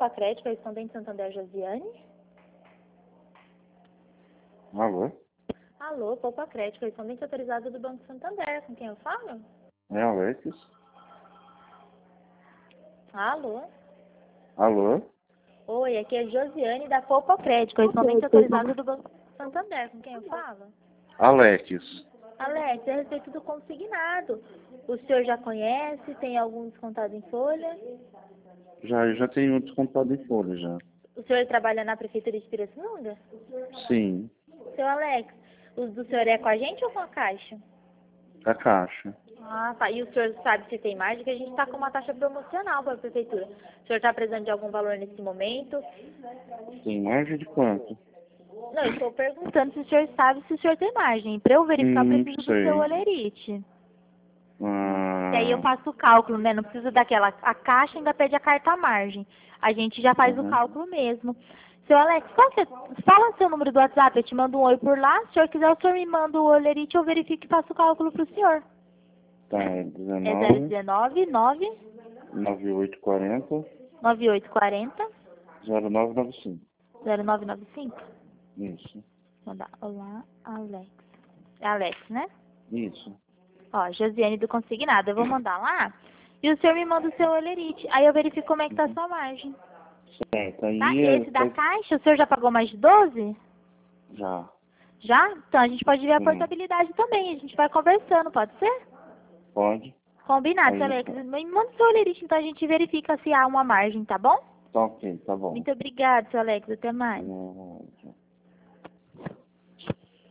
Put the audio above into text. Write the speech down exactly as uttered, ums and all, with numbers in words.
Poupa Crédito, correspondente Santander Josiane. Alô? Alô, Poupa Crédito, correspondente autorizado do Banco Santander. Com quem eu falo? É Alex? Alô? Alô? Oi, aqui é Josiane da Poupa Crédito, correspondente autorizado do Banco Santander. Com quem eu falo? Alex. Alex, é a respeito do consignado. O senhor já conhece? Tem algum descontado em folha? Já, já tenho descontado em folha, já. O senhor trabalha na Prefeitura de Pirassununga? Sim, Seu Alex, o do senhor é com a gente ou com a Caixa? a Caixa. Ah, tá. E o senhor sabe se tem margem? Que a gente está com uma taxa promocional para a Prefeitura. O senhor está precisando de algum valor nesse momento? Tem margem de quanto? Não, eu estou perguntando se o senhor sabe se o senhor tem margem. Para eu verificar, eu Hum, preciso do sei. seu olerite. E aí eu Ah, faço o cálculo, né? Não precisa daquela... A Caixa ainda pede a carta margem. A gente já faz o uhum. cálculo mesmo. Seu Alex, qual que é... fala seu número do WhatsApp, eu te mando um oi por lá. Se o senhor quiser, o senhor me manda o olerite, eu verifico e faço o cálculo para o senhor. Tá, é É zero dezenove, dezenove, nove, nove oito quatro zero, nove oito quatro zero, zero nove nove cinco. zero nove nove cinco. Isso, Mandar. Olá, Alex. É Alex, né? isso. Ó, Josiane do Consignado. Eu vou mandar lá e o senhor me manda o seu olerite. Aí eu verifico como é que tá a sua margem. Certo, aí Tá? E é, esse da tá- Caixa, o senhor já pagou mais de doze? já. Já? Então a gente pode ver a Sim, portabilidade também. A gente vai conversando, pode ser? pode. Combinado, seu Aí, Alex. tá, Me manda o seu olerite, então a gente verifica se há uma margem, tá bom? tá ok, tá bom. Muito obrigada, seu Alex. Até mais. Hum.